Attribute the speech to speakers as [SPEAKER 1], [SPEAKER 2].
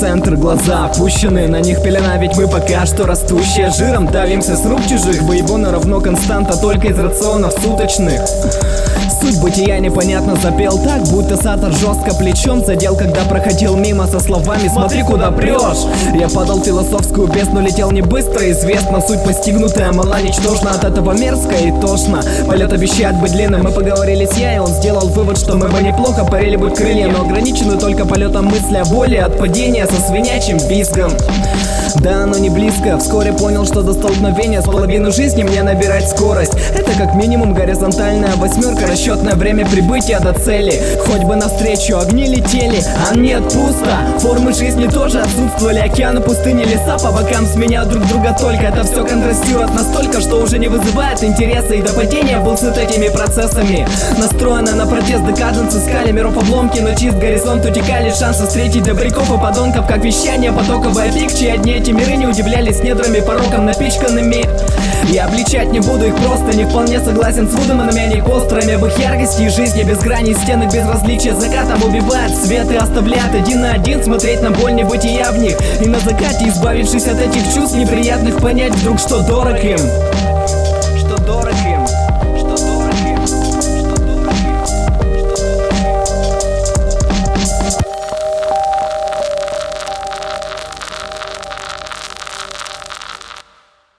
[SPEAKER 1] центр, глаза опущены, на них пелена, ведь мы пока что растущие. Жиром давимся с рук чужих, воебона равно константа, только из рационов суточных. Суть бытия непонятно запел так, будто Сатор жестко плечом задел, когда проходил мимо со словами «Смотри, куда прешь!». Я падал в философскую бездну, летел не быстро, известно, суть постигнутая мала ничтожна, от этого мерзко и тошно. Полет обещает быть длинным, мы поговорили с я, и он сделал вывод, что мы бы неплохо парили бы крылья, но ограничены только полетом мысли о боли от падения со свинячим визгом. Да, оно не близко, вскоре понял, что до столкновения с половину жизни мне набирать скорость. Это как минимум горизонтальная восьмерка, расчетное время прибытия до цели. Хоть бы навстречу огни летели, а нет, пусто. Формы жизни тоже отсутствовали, океаны, пустыни, леса по бокам сменяют друг друга только. Это все контрастирует настолько, что уже не вызывает интереса, и до падения был сыт этими процессами. Настроена на протест декаденс, искали миров обломки, но чист горизонт утекали шансы встретить добряков и подонков, как вещание потоковая пик, чьи одни эти миры не удивлялись недрами пороком напичканными. Я обличать не буду их просто, не вполне согласен с Вудеманами, они постерами об их яркости и жизни без грани, стены безразличия закатом убивают свет и оставляют один на один смотреть на боль небытия в них. И на закате, избавившись от этих чувств неприятных, понять вдруг, что дорог им. Что дорог им.